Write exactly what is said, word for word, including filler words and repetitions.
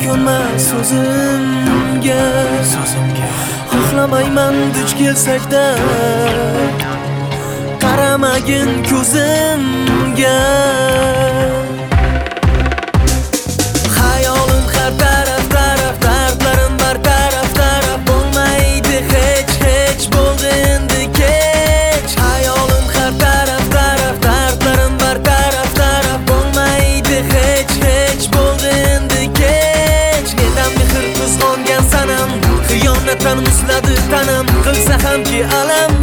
ko'nma so'zimga, so'zimga xohlamayman duch kelsakda, qaramagin ko'zimga. Hayolim har taraf taraf, dardlarim bar taraf taraf, bo'lmaydi hech hech, bo'ldi endi kech. Hayolim har taraf taraf, dardlarim bar taraf taraf, bo'lmaydi hech hech, bo'ldi endi kech. Nedan mehr qo'zg'ongan sanam, xiyonatdan musladi tanam, qilsa hamki alam